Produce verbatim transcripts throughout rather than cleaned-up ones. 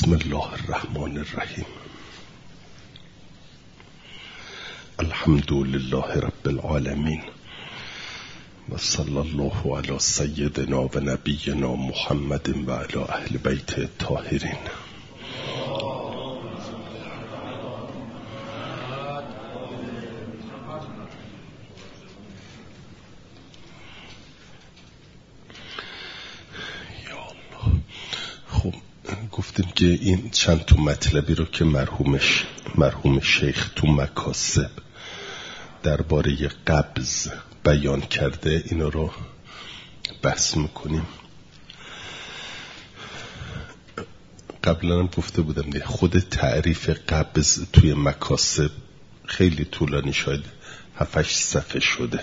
بسم الله الرحمن الرحیم. الحمد لله رب العالمین و صلی الله علی سیدنا و نبینا محمد و علی اهل بیت الطاهرین. گفتیم که این چند تا مطلبی رو که مرحومش مرحوم شیخ تو مکاسب درباره قبض بیان کرده اینا رو بحث میکنیم. قبلا هم گفته بودم دیگه خود تعریف قبض توی مکاسب خیلی طولانی، شاید هفتش صفحه شده.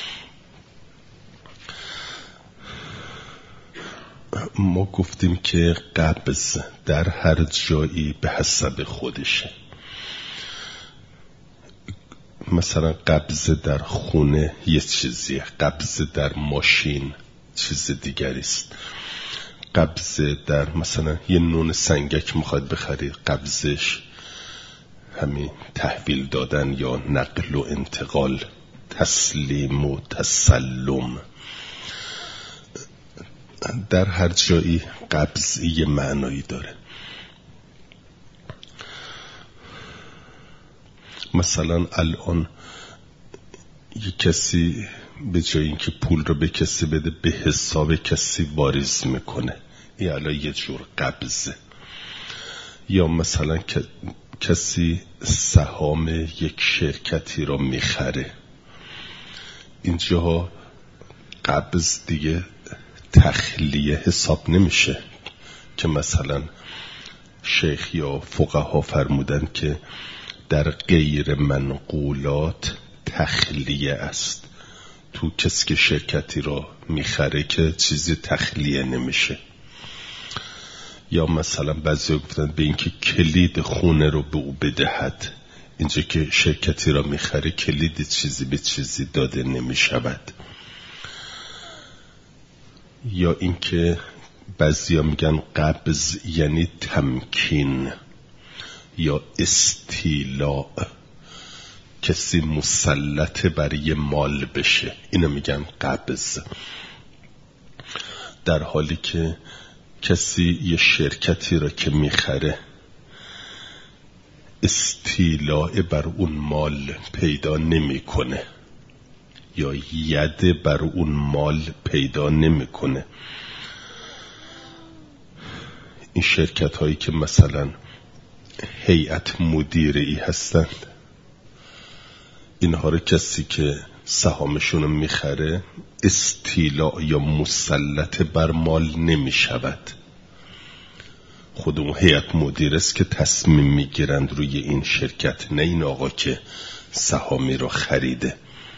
ما گفتیم که قبض در هر جایی به حسب خودشه. مثلا قبض در خونه یه چیزیه، قبض در ماشین چیز دیگری است. قبض در مثلا یه نون سنگک میخواد بخرید، قبضش همین تحویل دادن یا نقل و انتقال، تسلیم و تسلم. در هر جایی قبض یه معنایی داره. مثلا الان یه کسی به جای اینکه پول رو به کسی بده به حساب کسی واریز میکنه، این الان یه جور قبضه. یا مثلا کسی سهام یک شرکتی رو میخره، اینجا قبض دیگه تخلیه حساب نمیشه که مثلا شیخ یا فقها فرمودن که در غیر منقولات تخلیه است. تو کسی که شرکتی را میخره که چیزی تخلیه نمیشه. یا مثلا بعضی گفتن به اینکه کلید خونه رو به او بدهد، اینجا که شرکتی را میخره کلید چیزی به چیزی داده نمیشود. یا اینکه بعضیا میگن قبض یعنی تمکین یا استیلاء، کسی مسلط بر یه مال بشه، اینو میگن قبض. در حالی که کسی یه شرکتی را که میخره استیلاء بر اون مال پیدا نمیکنه یا ید بر اون مال پیدا نمیکنه. این شرکت هایی که مثلا هیئت مدیری هستند، اینها رو کسی که سهامشون رو میخره استیلاء یا مسلط بر مال نمیشود. خود اون هیئت مدیره است که تصمیم میگیرند روی این شرکت، نه این آقا که سهامی رو خریده.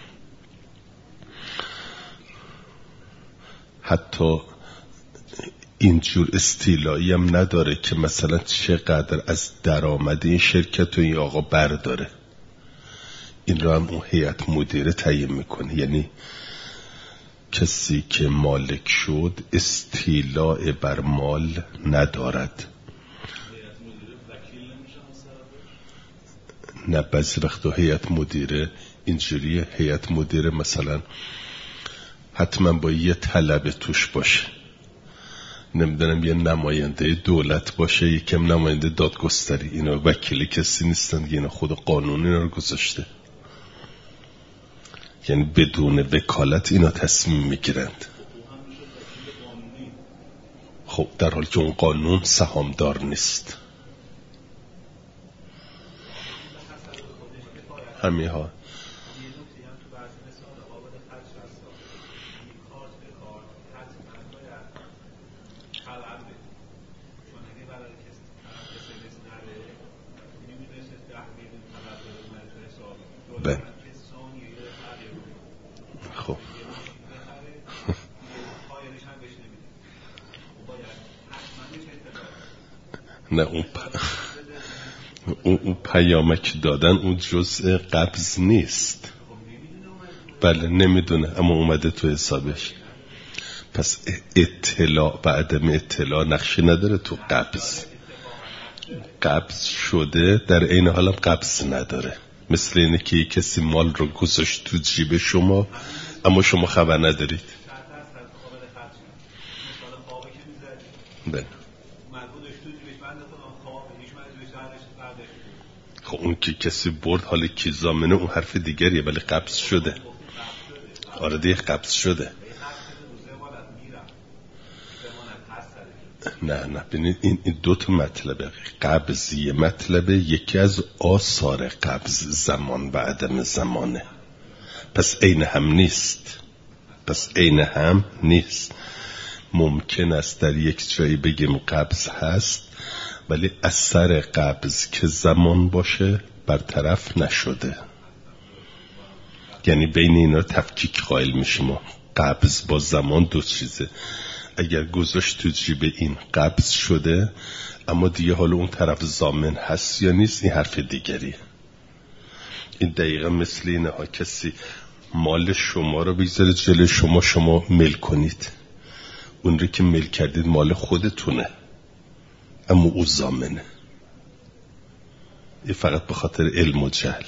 حتی اینجور استیلایی هم نداره که مثلا چقدر از درآمد این شرکت و این آقا برداره. این رو هم اون هیئت مدیره تعیین میکنه. یعنی کسی که مالک شد استیلاء بر مال ندارد. نه، بعضی وقتا هیئت مدیره اینجوریه، هیئت مدیره مثلا حتما با یه طلب توش باشه، نمیدونم یه نماینده دولت باشه، یکم نماینده دادگستری. اینا وکیل کسی نیستن، اینا خود قانون اینا رو گذاشته. یعنی بدون وکالت اینا تصمیم میگیرند. خب در حالی که اون قانون سهامدار نیست. همین ها. بله. خب نه اون پ... اون, اون پیامک دادن اون جزء قبض نیست. بله نمیدونه، اما اومده تو حسابش. پس اطلاع و عدم اطلاع نقشی نداره تو قبض. قبض شده در عین حالم قبض نداره. مثل اینه که کسی مال رو گذاشت تو جیب شما اما شما خبر ندارید. بله. خب اون که کسی برد حالا کی ضامنه اون حرف دیگریه، ولی قبض شده. آره دیگه قبض شده. نه نه ببینید این, این دو تا مطلبه. قبضی مطلبه، یکی از آثار قبض زمان و عدم زمانه. پس عین هم نیست. پس عین هم نیست. ممکن است در یک جایی بگیم قبض هست ولی اثر قبض که زمان باشه برطرف نشده. یعنی بین اینا تفکیک قائل میشیم. قبض با زمان دو چیزه. اگر گذاشت تو جیب این قبض شده اما دیگه حالا اون طرف ضامن هست یا نیست این حرف دیگری. این دقیقا مثل اینه ها کسی مال شما رو بگذاره جلوی شما، شما مل کنید، اون رو که مل کردید مال خودتونه اما او ضامنه. این فقط به خاطر علم و جهل.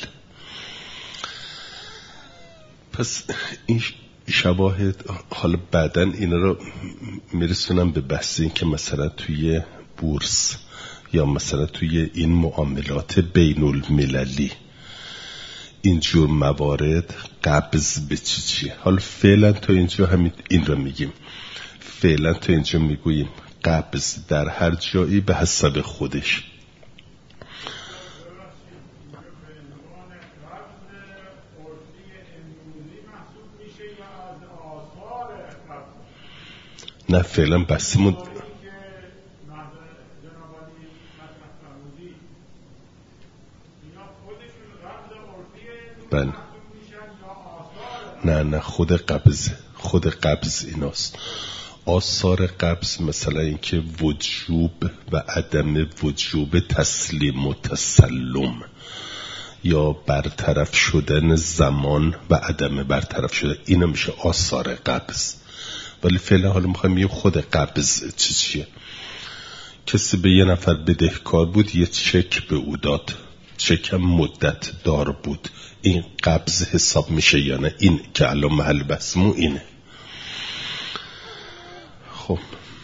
پس این شواهد حالا بعدن اینا رو میرسونم به بحث این که مثلا توی بورس یا مثلا توی این معاملات بین المللی اینجور موارد قبض به چی چیه. حالا فعلا تا اینجا همین این رو میگیم. فعلا تا اینجا میگوییم قبض در هر جایی به حسب خودش. نه فعلا بحثمون بله. نه نه خود قبض خود قبض ایناست. آثار قبض مثلا اینکه وجوب و عدم وجوب تسلیم و تسلم یا برطرف شدن زمان و عدم برطرف شدن، اینا میشه آثار قبض. ولی فعلا حالا میخوایم یه خود قبض چی چیه. کسی به یه نفر بدهکار بود، یه چک به او داد، چک هم مدت دار بود، این قبض حساب میشه یا نه؟ این که الان محل بحثمون اینه. خب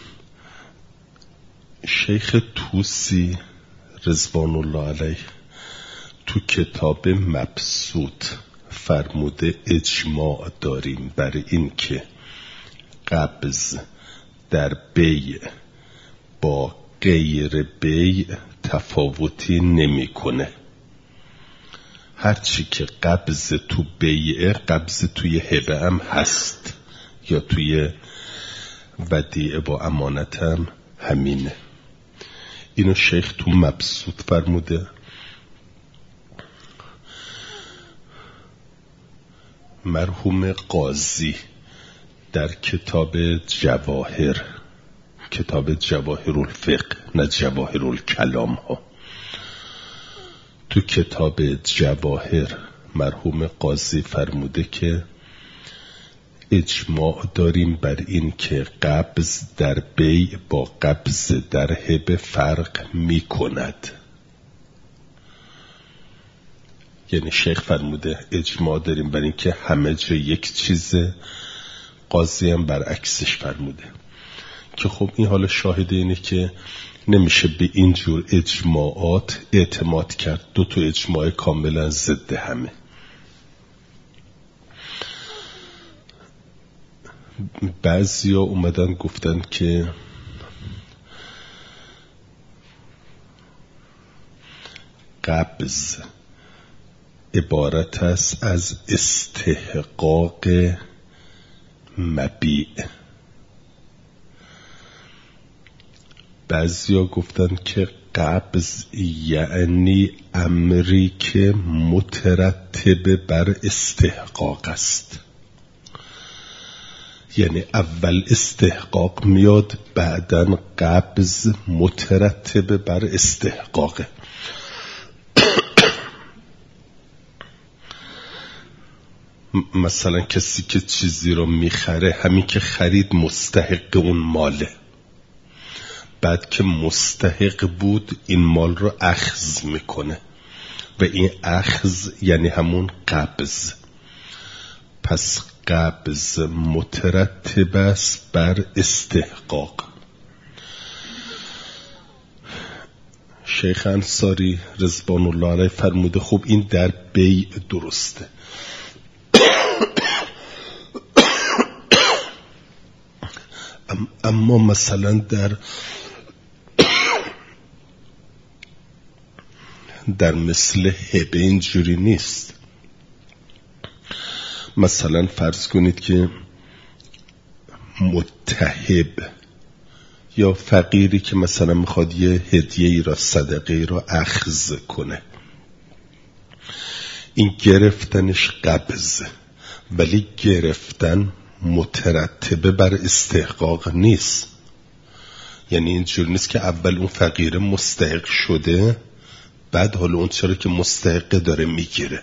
شیخ توسی رضوان الله علیه تو کتاب مبسوط فرموده اجماع داریم بر این که قبض در بیع با غیر بیع تفاوتی نمیکنه. هرچی که قبض تو بیعه قبض توی هبه هم هست یا توی ودیعه با امانت هم همینه. اینو شیخ تو مبسوط فرموده. مرحوم قاضی در کتاب جواهر، کتاب جواهر الفقه نه جواهر الکلام ها، تو کتاب جواهر مرحوم قاضی فرموده که اجماع داریم بر این که قبض در بیع با قبض در هبه فرق می کند. یعنی شیخ فرموده اجماع داریم بر این که همه جا یک چیزه، قاضی هم برعکسش فرموده. که خب این حالا شاهد اینه که نمیشه به اینجور اجماعات اعتماد کرد. دو تا اجماع کاملا ضد همه. بعضیا اومدن گفتن که قبض عبارت است از استحقاق مبیع. بعضیا گفتن که قبض یعنی امری که مترتب بر استحقاق است. یعنی اول استحقاق میاد بعدن قبض مترتب بر استحقاقه. مثلا کسی که چیزی رو میخره، همین که خرید مستحق اون ماله، بعد که مستحق بود این مال رو اخذ میکنه و این اخذ یعنی همون قبض. پس قبض مترتب است بر استحقاق. شیخ انصاری رضوان الله علیه فرموده خب این در بیع درسته، اما مثلا در در مثل هبه اینجوری نیست. مثلا فرض کنید که متهب یا فقیری که مثلا میخواد یه هدیه ای را صدقه ای را اخذ کنه، این گرفتنش قبض، ولی گرفتن مترتبه بر استحقاق نیست. یعنی اینجور نیست که اول اون فقیر مستحق شده بعد حالا اون چرا که مستحق داره میگیره.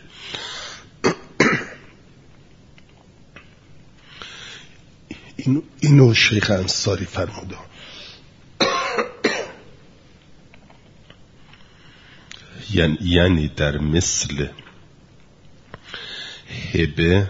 اینو, اینو شیخ انصاری فرموده. یعنی, یعنی در مثل هبه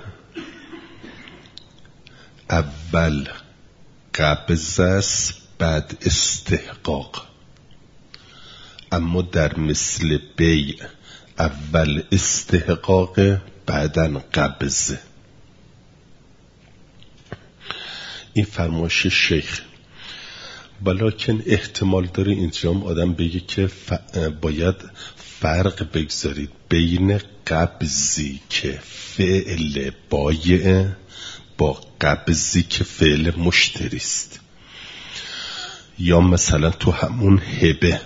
اول قبض است بعد استحقاق، اما در مثل بیع اول استحقاق بعدن قبض. این فرمایش شیخ. ولیکن احتمال داره اینجا آدم بگه که ف... باید فرق بگذارید بین قبضی که فعل بایع با قبضی که فعل مشتری است. یا مثلا تو همون هبه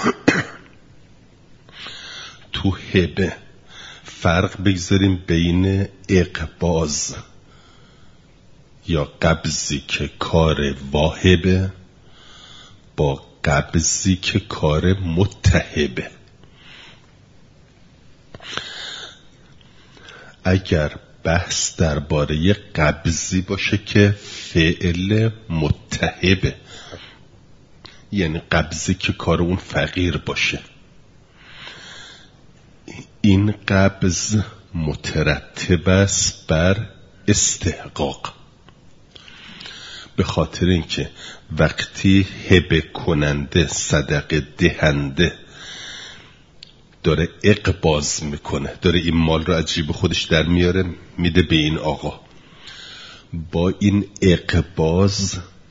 تو هبه فرق بگذاریم بین اقباض یا قبضی که کار واهبه با قبضی که کار متهبه. اگر بحث درباره قبضی باشه که فعل متهبه، یعنی قبضی که کار اون فقیر باشه، این قبض مترتب است بر استحقاق، به خاطر اینکه وقتی هبه کننده صدقه دهنده داره اقباض میکنه، داره این مال رو از جیب خودش در میاره میده به این آقا، با این اقباض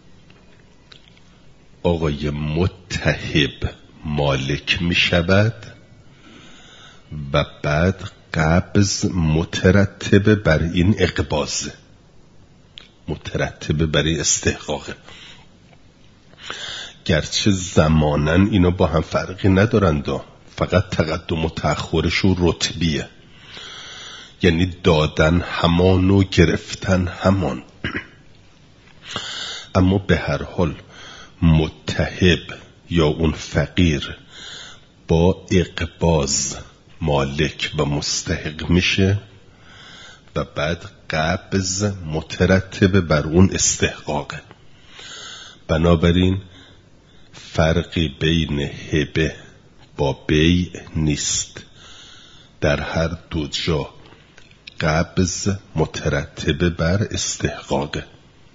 آقای متهب مالک میشود و بعد قبض مترتب بر این اقباض، مترتب بر این استحقاقه. گرچه زمانن اینا با هم فرقی ندارند، فقط تقدم و تأخرش و رتبیه، یعنی دادن همان و گرفتن همان. اما به هر حال متهب یا اون فقیر با اقباض مالک و مستحق میشه و بعد قبض مترتب بر اون استحقاقه. بنابراین فرقی بین هبه با بیع نیست، در هر دو جا قبض مترتب بر استحقاقه.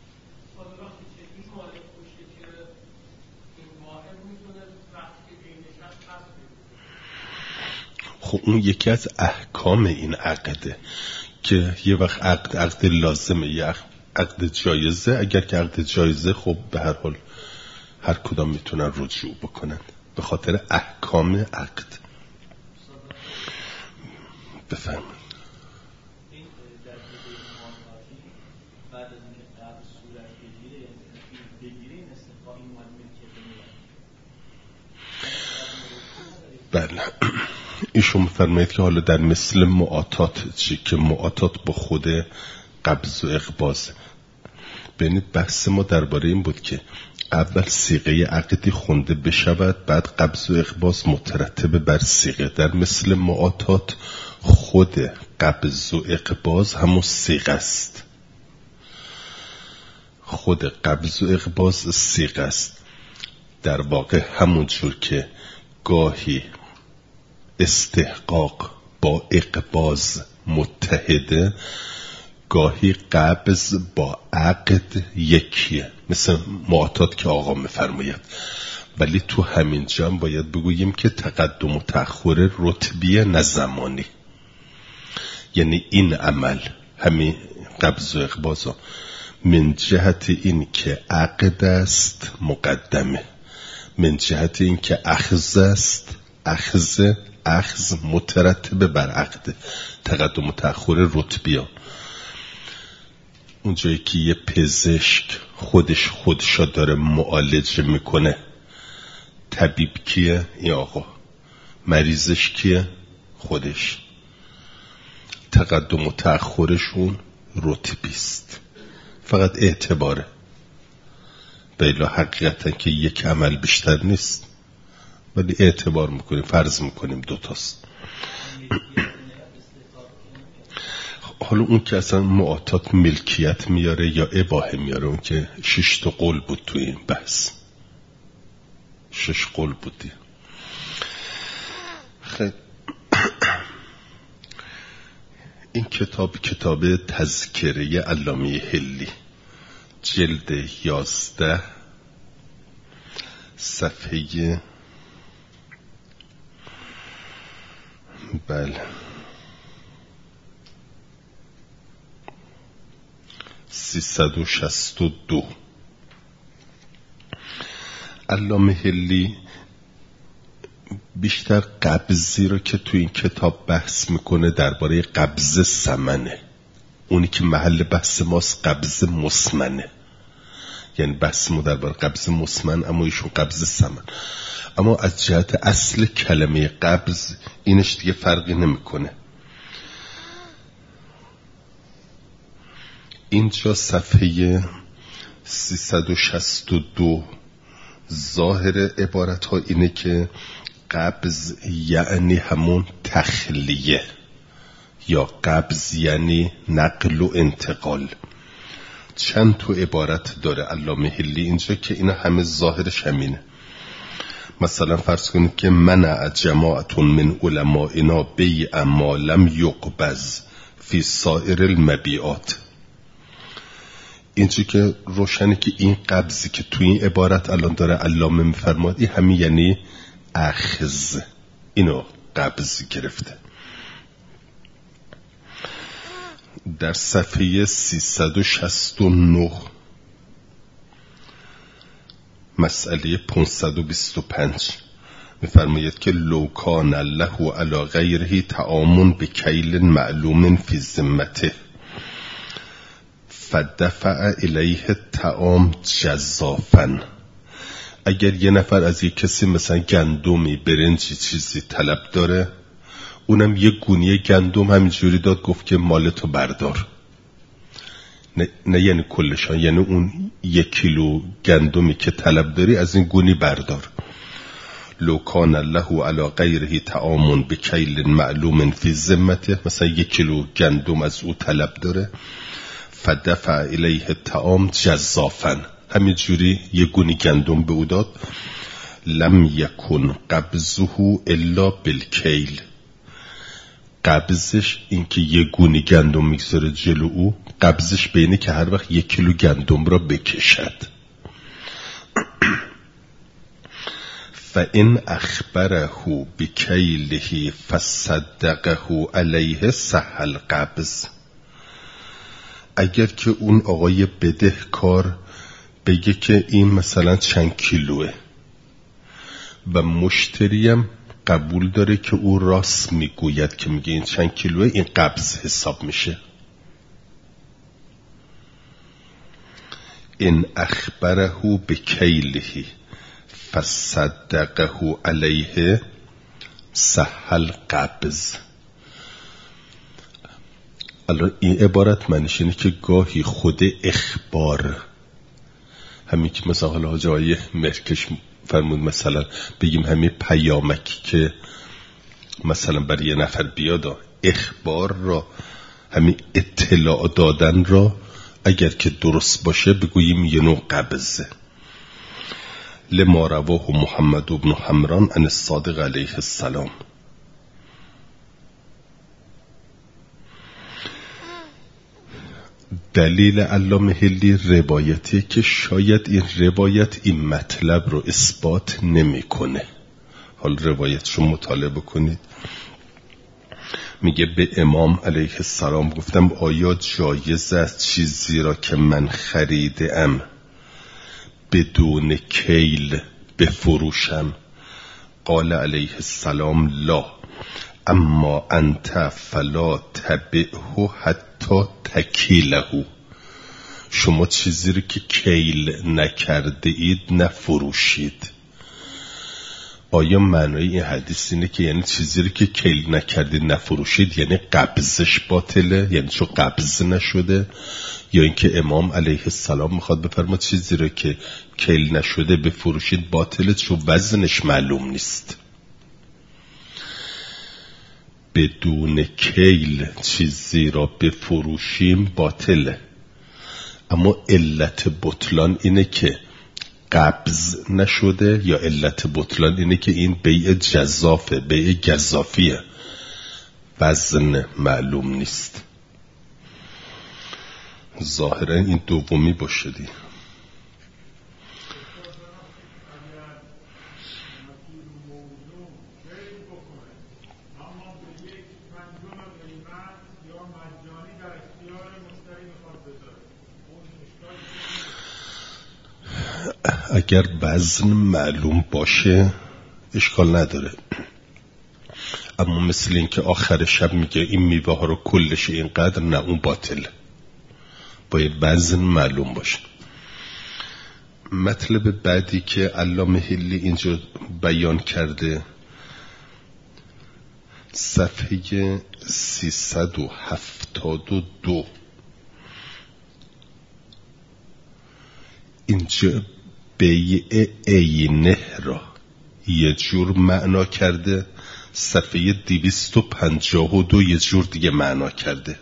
خب اون یکی از احکام این عقده که یه وقت عقد عقد لازمه، یه عقد جایزه. اگر که عقد جایزه خب به هر حال هر کدام میتونن رجوع بکنن به خاطر احکام عقد. بفرمایید. بله ایشون فرمایید که حالا در مثل معاطات چی که معاطات با خود قبض و اقباض. ببینید بحث ما درباره این بود که اول صیغه عقدی خونده بشود بعد قبض و اقباض مترتب بر صیغه. در مثل معاطات خود قبض و اقباض همون صیغه است، خود قبض و اقباض صیغه است. در واقع همون جور که گاهی استحقاق با اقباض متحده، گاهی قبض با عقد یکیه، مثل معاطات که آقا میفرماید. ولی تو همین جا باید بگوییم که تقدم و تأخر رتبیه نه زمانی. یعنی این عمل، همین قبض و اقباض، من جهت این که عقد است مقدمه، من جهت این که اخذ است اخذ اخذ مترتبه بر عقد. تقدم و تأخر رتبیه. اونجایی که یه پزشک خودش خودشا داره معالجه میکنه، طبیب کیه؟ این آقا. مریضش کیه؟ خودش. تقدم و تأخرشون رتبیست، فقط اعتباره. بیلا حقیقتا که یک عمل بیشتر نیست، ولی اعتبار میکنیم، فرض میکنیم دوتاست. حالا اون که اصلا معاطات ملکیت میاره یا اباحه میاره، اون که شش تا قول بود توی این بحث، شش قول بودی. خیلی این کتاب کتاب تذکره علامه حلی، جلد یازده، صفحه بله سیصد و شصت و دو. علامه حلی بیشتر قبضی رو که تو این کتاب بحث میکنه درباره قبض ثمنه. اونی که محل بحث ماست قبض مسمنه، یعنی بحث ما درباره قبض مسمن، اما ایشون قبض ثمن. اما از جهت اصل کلمه قبض اینش دیگه فرقی نمیکنه. اینجا صفحه سیصد و شصت و دو ظاهر عبارت ها اینه که قبض یعنی همون تخلیه، یا قبض یعنی نقل و انتقال. چند تا عبارت داره علامه حلی اینجا که اینا همه ظاهرش همینه. مثلا فرض کنید که منع جماعتون من علمائنا بیع ما لم یقبض فی سایر المبیعات. اینجا که روشنه که این قبضی که توی این عبارت الان داره علامه میفرماد، این همین یعنی اخذ، اینو قبض گرفته. در صفحه سیصد و شصت و نه مسئله پانصد و بیست و پنج میفرماید که لو کان له علی غیره طعام بکیل معلوم فی ذمته فدفع الیه الطعام جزافا. اگر یه نفر از یک کسی مثلا گندمی، برنجی، چیزی طلب داره، اونم یه گونی گندم همینجوری داد، گفت که مالتو بردار. نه, نه یعنی کلشان، یعنی اون یک کیلو گندمی که طلب داری از این گونی بردار. لو کان له علی غیره طعام بکیل معلوم فی ذمته، مثلا یک کیلو گندم از او طلب داره، فدفع الیه الطعام جزافا، همینجوری یه گونی گندم به او داد. لم یکن قبضه الا بالکیل، قبضش این که یه گونی گندم میگذاره جلو او، قبضش بینه که هر وقت یک کیلو گندم را بکشد. فإن اخبره بکیله فصدقه علیه صح القبض. اگر که اون آقای بدهکار بگه که این مثلا چند کیلوه و مشتریم قبول داره که او راست میگوید که میگه این چند کیلوه، این قبض حساب میشه. ان اخبره بکیله فصدقه علیه صح القبض. الان این عبارت معنیش اینه که گاهی خود اخبار، همین که مثلا حالا جای مرکش فرمود مثلا بگیم همین پیامکی که مثلا برای یه نفر بیاد، اخبار را، همین اطلاع دادن را اگر که درست باشه بگوییم یه نوع قبضه. لما رواه محمد بن حمران عن الصادق علیه السلام. دلیل علامه حلی روایتی که شاید این روایت این مطلب رو اثبات نمیکنه. حال روایت رو مطالعه بکنید. میگه به امام علیه السلام گفتم آیا جایز است چیزی را که من خریدم بدون کیل بفروشم؟ قال علیه السلام لا، اما انت فلا تبعه حتی تکیله. شما چیزی رو که کیل نکرده اید نفروشید. آیا معنای این حدیث اینه که یعنی چیزی رو که کیل نکردید نفروشید یعنی قبضش باطله، یعنی چون قبض نشده، یا اینکه امام علیه السلام میخواد بفرما چیزی رو که کیل نشده بفروشید باطله چون وزنش معلوم نیست؟ بدون کیل چیزی را بفروشیم باطله، اما علت بطلان اینه که قبض نشده، یا علت بطلان اینه که این بیع جزافه، بیع گزافیه، وزن معلوم نیست. ظاهرا این دومی باشه دی. اگر وزن معلوم باشه اشکال نداره، اما مثل این که آخر شب میگه این میوه ها رو کلش اینقدر، نه اون باطل، باید وزن معلوم باشه. مطلب بعدی که علامه حلی اینجا بیان کرده صفحه سیصد و هفتاد و دو، اینجا بیع عینه را یه جور معنا کرده، صفحه دویست و پنجاه و دو یه جور دیگه معنا کرده.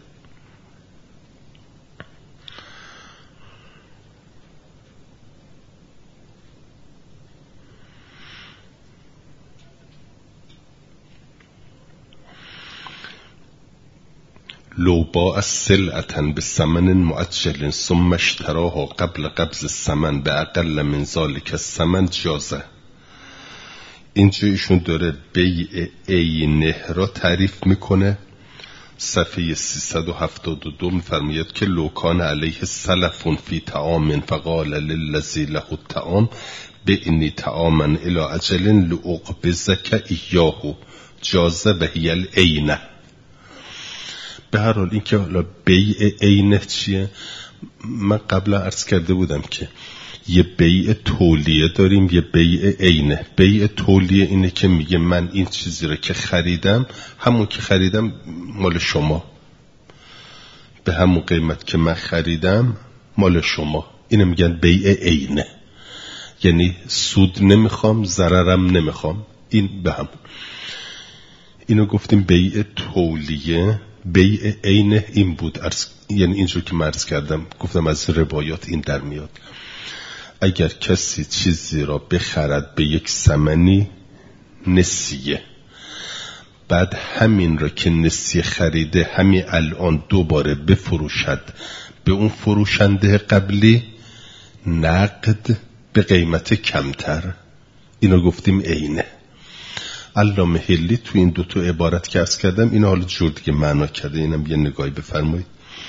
لو باع سلعة بثمن مؤجل ثم اشتراها قبل قبض الثمن باقل من ذلك الثمن جازه. اینجا ایشون داره بیع عینه را تعریف میکنه. صفحه سیصد و هفتاد و دو میفرماید که لو کان علیه سلف فی طعام فقال للذی له الطعام بعنی طعاما الی اجل لأقبضک ایاه جازه و هی العینه. به هر حال این که حالا بیع عینه چیه؟ من قبلا عرض کرده بودم که یه بیع تولیه داریم، یه بیع عینه. بیع تولیه اینه که میگه من این چیزی رو که خریدم، همون که خریدم مال شما، به همون قیمت که من خریدم مال شما. اینو میگن بیع عینه، یعنی سود نمیخوام ضررم نمیخوام، این به هم. اینو گفتیم بیع تولیه. بیع عینه این بود، عرض... یعنی اینجور که مرز کردم گفتم از روایات این در میاد. اگر کسی چیزی را بخرد به یک ثمنی نسیه، بعد همین را که نسیه خریده همین الان دوباره بفروشد به اون فروشنده قبلی نقد به قیمت کمتر، اینو گفتیم عینه. علامه حلی تو این دوتا عبارت که عرض کردم اینو حالا جور دیگه معنا کرده، اینم یه نگاهی بفرمایید.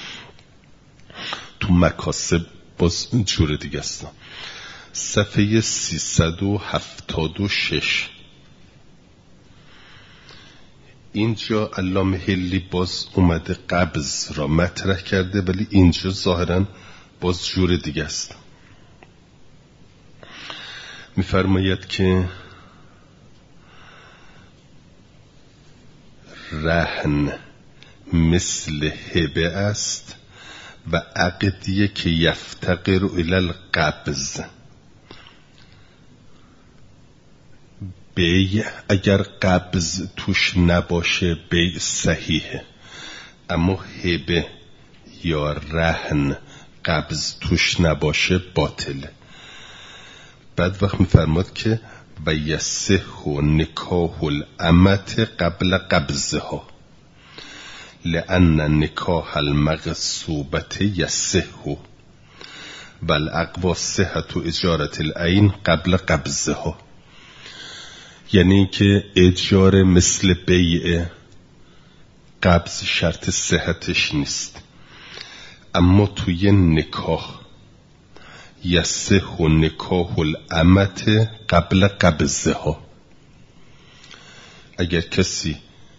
تو مکاسب باز جور دیگه است. صفحه سیصد و هفتاد و شش اینجا علامه حلی باز اومده قبض را مطرح کرده، ولی اینجا ظاهرا باز جور دیگه است. میفرماید که رهن مثل هبه است و عقدیه که یفتقر الی القبض. بیع اگر قبض توش نباشه بیع صحیحه، اما هبه یا رهن قبض توش نباشه باطله. بعد وقت میفرماد که و یصح نکاح الامة قبل قبضها لأن نکاح المغصوبة یصح بل اقوى صحة اجارة العین قبل قبضها. یعنی که اجاره مثل بیع، قبض شرط صحتش نیست، اما توی نکاح یصح نکاح الامة قبل قبضها. اگر کسی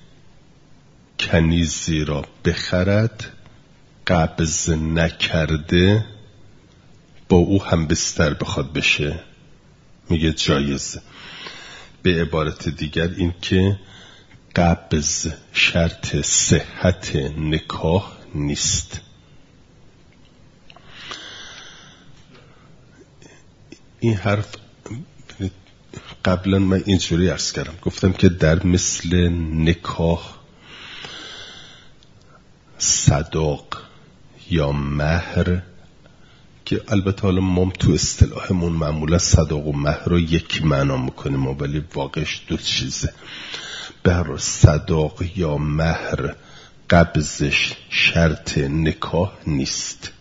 کنیزی را بخرد قبض نکرده با او هم بستر بخواد بشه، میگه جایزه. به عبارت دیگر این که قبض شرط صحت نکاح نیست. این حرف قبلا من اینجوری عرض کردم، گفتم که در مثل نکاح صداق یا مهر، که البته حالا ما تو اصطلاحمون معمولا صداق و مهر رو یک معنا میکنیم ولی واقعش دو چیزه. بر صداق یا مهر قبضش شرط نکاح نیست،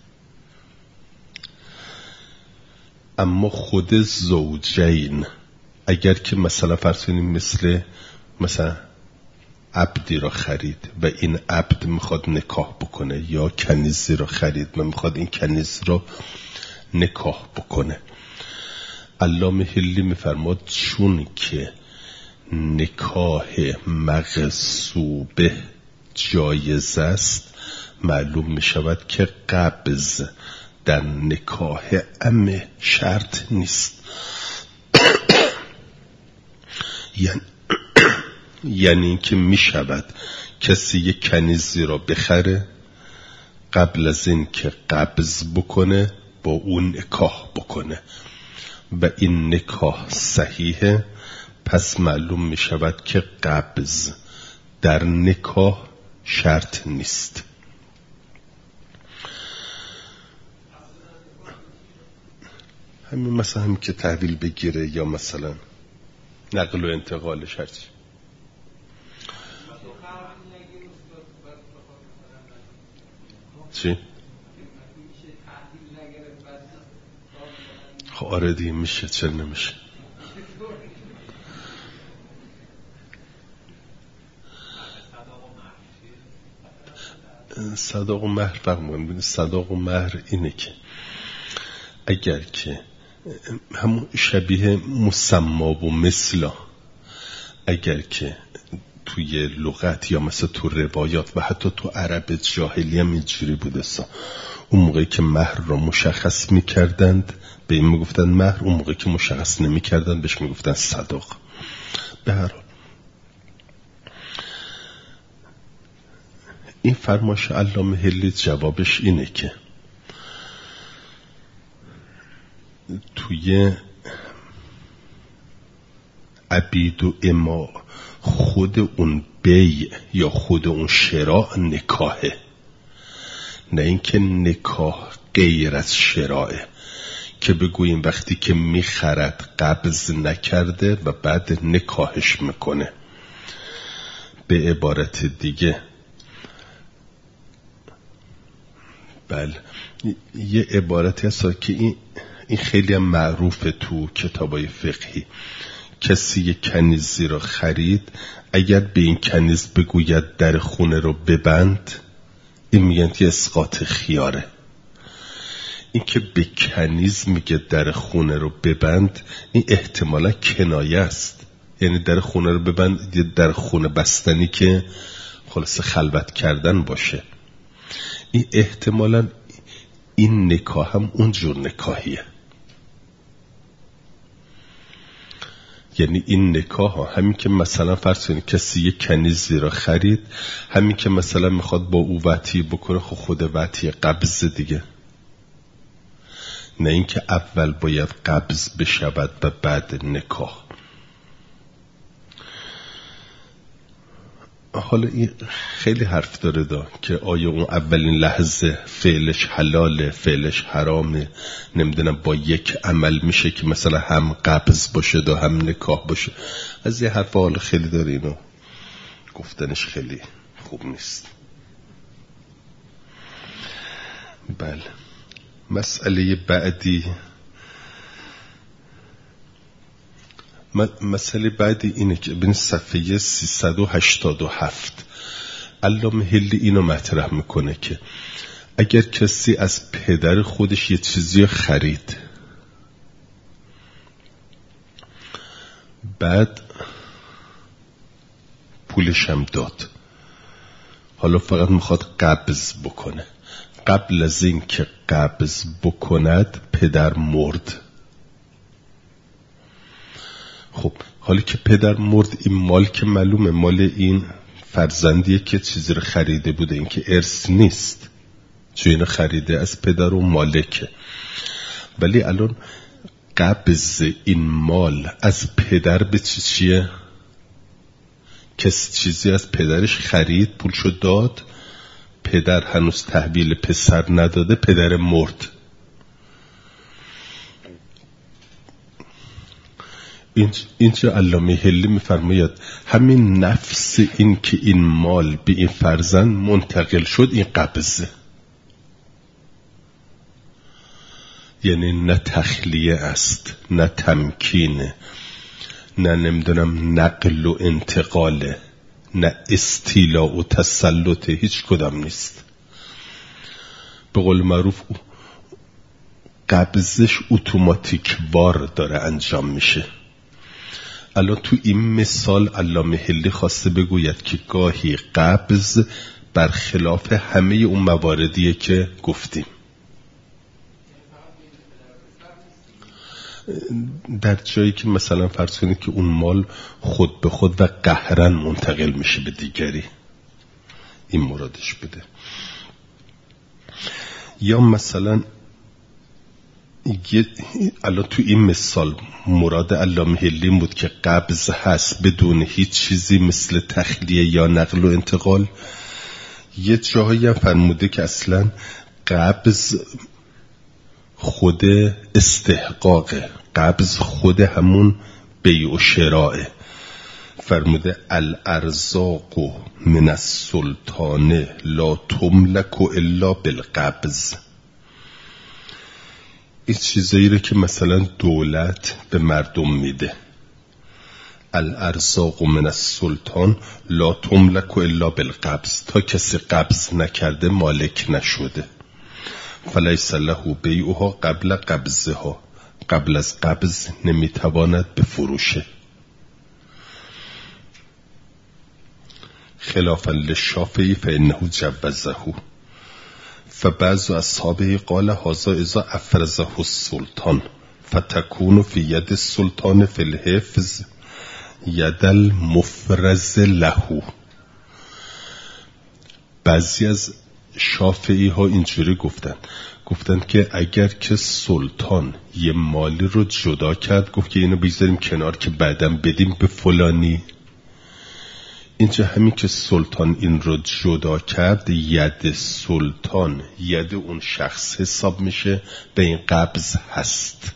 اما خود زوجین اگر که مثلا فرض کنیم مثل مثلا عبدی را خرید و این عبد میخواد نکاح بکنه، یا کنیزی را خرید و میخواد این کنیز را نکاح بکنه، علامه حلی میفرماد چون که نکاح مغصوبه جایز است، معلوم میشود که قبض در نکاح عمه شرط نیست. یعنی یعنی که می شود کسی یک کنیزی را بخره، قبل از این که قبض بکنه با اون نکاح بکنه و این نکاح صحیحه، پس معلوم می شود که قبض در نکاح شرط نیست. همین مثلا همین که تحویل بگیره یا مثلا نقل و انتقالش هرچی. چی؟ خب آره دیگه میشه، چرا نمیشه؟ صداق و مهر فرق می‌کنه. صداق و مهر اینه که اگر که همون شبیه مسما و مثلا، اگر که توی لغت یا مثلا تو روایات و حتی تو عرب جاهلی هم اینجوری بوده سا، اون موقعی که مهر را مشخص میکردند به این میگفتن مهر، اون موقعی که مشخص نمیکردند بهش میگفتن صداق. به هر حال این فرمایش علامه حلی جوابش اینه که توی عبید و اما خود اون بیع یا خود اون شراء نکاحه، نه اینکه نکاح غیر از شراءه که بگوییم وقتی که میخرد قبض نکرده و بعد نکاحش میکنه. به عبارت دیگه بله یه عبارتی هست که این این خیلی هم معروفه تو کتابای فقهی، کسی یک کنیزی را خرید، اگر به این کنیز بگوید در خونه رو ببند، این میگن که اسقاط خیاره. این که به کنیز میگه در خونه رو ببند، این احتمالا کنایه است، یعنی در خونه رو ببند در خونه بستنی که خلاص خلوت کردن باشه. این احتمالا این نکاح هم اونجور نکاحیه، یعنی این نکاح ها همین که مثلا فرض کنید کسی یک کنیزی را خرید، همین که مثلا میخواد با او وطی بکنه، خب خود وطی قبض دیگه، نه اینکه اول باید قبض بشود و بعد نکاح. حالا این خیلی حرف داره دا که آیا اون اولین لحظه فعلش حلاله، فعلش حرامه، نمیدونم با یک عمل میشه که مثلا هم قبض باشه دا هم نکاح باشه. از یه حرف حالا خیلی داره، اینو گفتنش خیلی خوب نیست. بله، مسئله بعدی مسئله بعدی اینه که بین صفحه سیصد و هشتاد و هفت علامه حلی اینو مطرح میکنه که اگر کسی از پدر خودش یه چیزی خرید، بعد پولش هم داد، حالا فقط میخواد قبض بکنه، قبل از این که قبض بکند پدر مرد. خب حالی که پدر مرد، این مال که معلومه مال این فرزندیه که چیزی رو خریده بوده، این که ارث نیست، چون اینو خریده از پدر و مالکه. ولی الان قبض این مال از پدر به چی چیه؟ کسی چیزی از پدرش خرید، پولشو داد، پدر هنوز تحویل پسر نداده، پدر مرد. اینجا علامه حلی میفرماید همین نفس این که این مال به این فرزند منتقل شد، این قبضه، یعنی نه تخلیه است، نه تمکینه، نه نمیدونم نقل و انتقاله، نه استیلاء و تسلطه، هیچ کدام نیست. به قول معروف قبضش اتوماتیک وار داره انجام میشه. الان تو این مثال علامه حلی خواسته بگوید که گاهی قبض برخلاف همه اون مواردیه که گفتیم. در جایی که مثلا فرض کنید که اون مال خود به خود و قهرن منتقل میشه به دیگری، این مرادش بده. یا مثلا الان تو این مثال مراد علامه حلی بود که قبض هست بدون هیچ چیزی مثل تخلیه یا نقل و انتقال. یه جاهایی هم فرموده که اصلا قبض خود استحقاقه، قبض خود همون بیع و شراءه. فرموده الارزاق من السلطان لا تملک الا بالقبض. این چیزایی رو که مثلا دولت به مردم میده، الارزاق من السلطان لا تملک الا بالقبض، تا کسی قبض نکرده مالک نشده. فلیس له بیعها قبل قبضها، قبل از قبض نمیتواند بفروشه. خلافا للشافعی فانه جوزه. فبعض اصحابه قال هذا اذا افرزه السلطان فتكون في يد السلطان في الحفظ ید المفرز له. بعضی از شافعی ها اینجوری گفتن گفتن که اگر که سلطان یه مالی رو جدا کرد، گفت که اینو بگذاریم کنار که بعدم بدیم به فلانی، اینجا همین که سلطان این رو جدا کرد، ید سلطان ید اون شخص حساب میشه، به این قبض هست.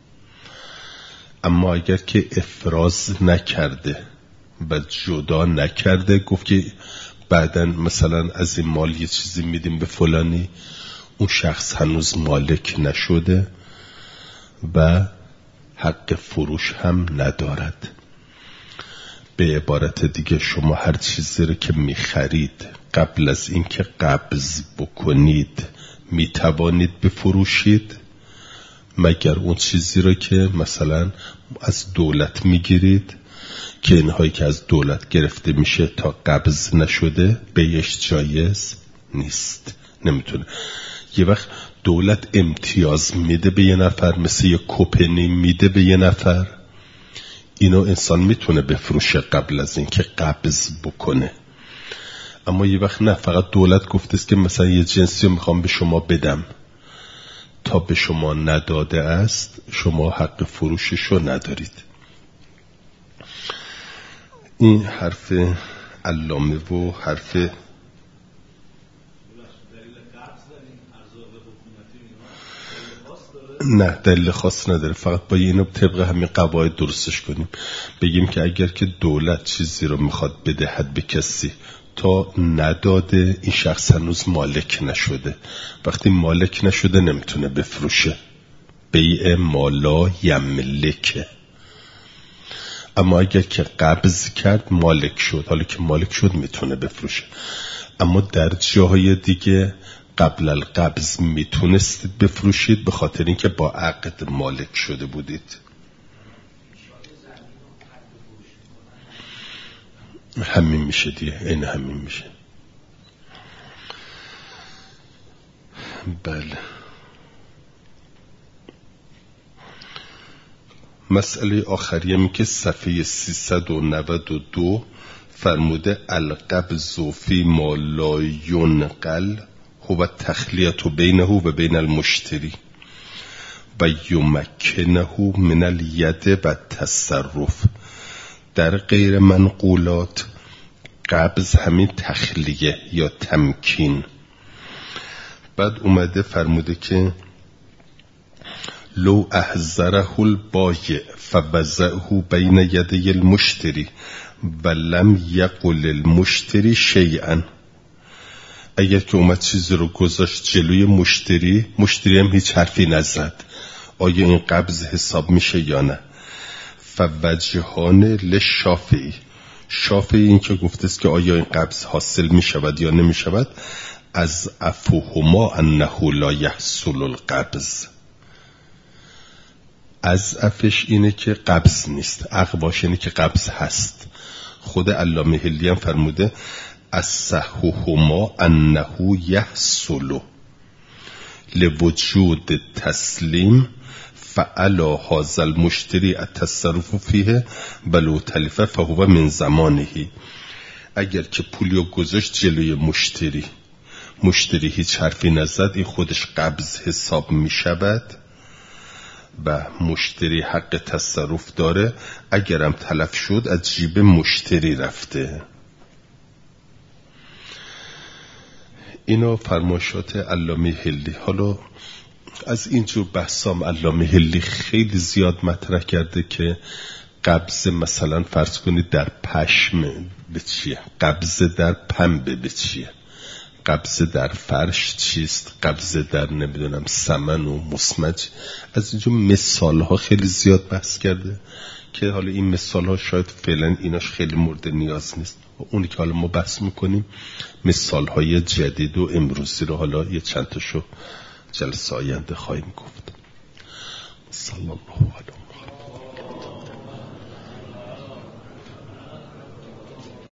اما اگر که افراز نکرده و جدا نکرده، گفت که بعدن مثلا از این مال یه چیزی میدیم به فلانی، اون شخص هنوز مالک نشده و حق فروش هم ندارد. به عبارت دیگه شما هر چیزی رو که میخرید قبل از اینکه قبض بکنید میتوانید بفروشید، مگر اون چیزی رو که مثلا از دولت میگیرید که اینهایی که از دولت گرفته میشه تا قبض نشده بیش جایز نیست، نمیتونه. یه وقت دولت امتیاز میده به یه نفر، مثل یه کوپنی میده به یه نفر، اینو انسان میتونه بفروشه قبل از اینکه قبض بکنه. اما یه وقت نه، فقط دولت گفته است که مثلا یه جنسی رو میخوام به شما بدم، تا به شما نداده است شما حق فروشش رو ندارید. این حرف علامه و حرف نه دلیل خاص نداره، فقط با اینو طبق همین قواعد درستش کنیم. بگیم که اگر که دولت چیزی رو میخواد بدهد به کسی تا نداده، این شخص هنوز مالک نشده. وقتی مالک نشده نمیتونه بفروشه. بیع مالا یملکه. اما اگر که قبض کرد مالک شد، حالا که مالک شد میتونه بفروشه. اما در جاهای دیگه قبل القبض میتونستید بفروشید به خاطر اینکه با عقد مالک شده بودید. همین میشه دیگه، این همین میشه. بله. مسئله آخری هم که صفحه سیصد و نود و دو فرموده القبض فی ما لا ینقل هو تخلیت بینه و بین المشتری و یمکنه من الید و تصرف. در غیر منقولات قبض همین تخلیه یا تمکین. بعد اومده فرموده که لو احضره البایع فوضعه بین یدی المشتری ولم یقل المشتری شیئا. اگر که اومد چیزی رو گذاشت جلوی مشتری، مشتری هم هیچ حرفی نزد، آیا این قبض حساب میشه یا نه؟ فوجهان للشافعی، شافعی این که گفته است که آیا این قبض حاصل میشود یا نمیشود، از افهما انه لا یحصل القبض. از افش اینه که قبض نیست، اقواش اینه که قبض هست. خود علامه حلی هم فرموده الصحوهما انه یحصل لوجود تسلیم فعلا هذا المشتری التصرف فیه ولو تلفه فهو من زمانه. اگر که پولیو گذاشت جلوی مشتری، مشتری هیچ حرفی نزد، این خودش قبض حساب می شود و مشتری حق تصرف داره. اگرم تلف شد از جیب مشتری رفته. اینا فرمایشات علامه حلی. حالا از اینجور بحثام علامه حلی خیلی زیاد مطرح کرده که قبض مثلا فرض کنید در پشم به چیه، قبض در پنبه به چیه، قبض در فرش چیست، قبض در نمیدونم سمن و مسمج. از اینجور مثال ها خیلی زیاد بحث کرده که حالا این مثال ها شاید فعلا ایناش خیلی مورد نیاز نیست. اونی که حالا ما بحث میکنیم مثال های جدید و امروزی رو حالا یه چند تاشو جلسه آینده خواهیم گفت. صلی الله علیه